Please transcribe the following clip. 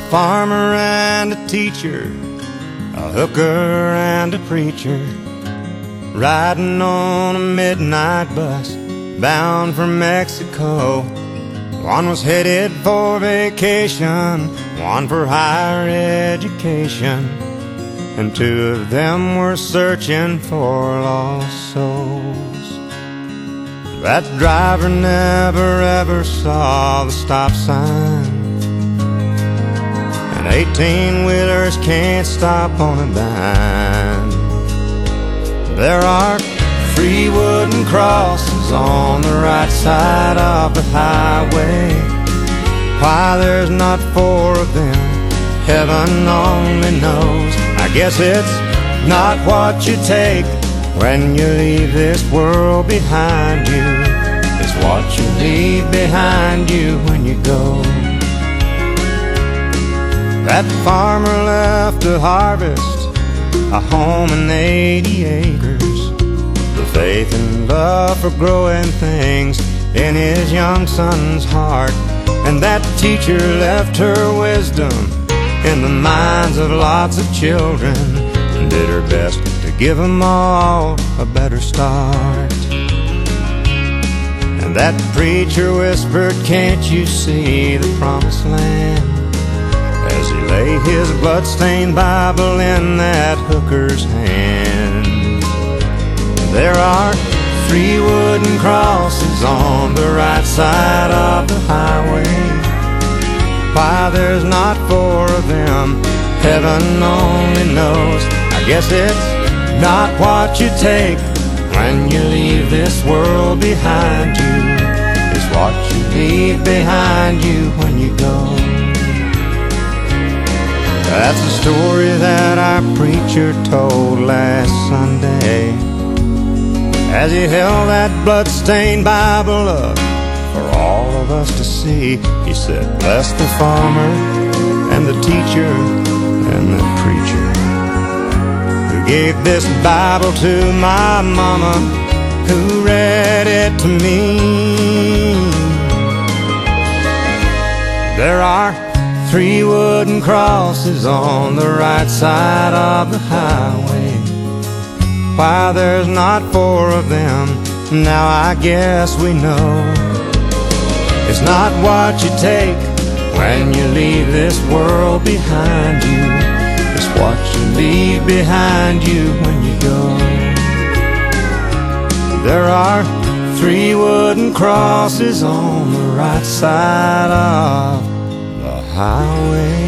farmer and a teacher, a hooker and a preacher, riding on a midnight bus bound for Mexico. One was headed for vacation, one for higher education, and two of them were searching for lost souls. That driver never ever saw the stop sign, and 18-wheelers can't stop on a dime. There are 3 wooden crosses on the right side of the highway. Why there's not 4 of them, heaven only knows. I guess it's not what you take when you leave this world behind you. It's what you leave behind you when you go. That farmer left to harvest a home and 80 acres, the faith and love for growing things in his young son's heart. And that teacher left her wisdom in the minds of lots of children, and did her best to give them all a better start. And that preacher whispered, "Can't you see the promised land?" as he lay his blood-stained Bible in that hooker's hand. There are 3 wooden crosses on the right side of the highway. Why there's not 4 of them, heaven only knows. I guess it's not what you take when you leave this world behind you. It's what you leave behind you when you go. That's the story that our preacher told last Sunday, as he held that blood-stained Bible up for all of us to see. He said, "Bless the farmer and the teacher and the preacher who gave this Bible to my mama, who read it to me." There are 3 wooden crosses on the right side of the highway. Why there's not 4 of them, now I guess we know. It's not what you take when you leave this world behind you. It's what you leave behind you when you go. There are 3 wooden crosses on the right side of the highway.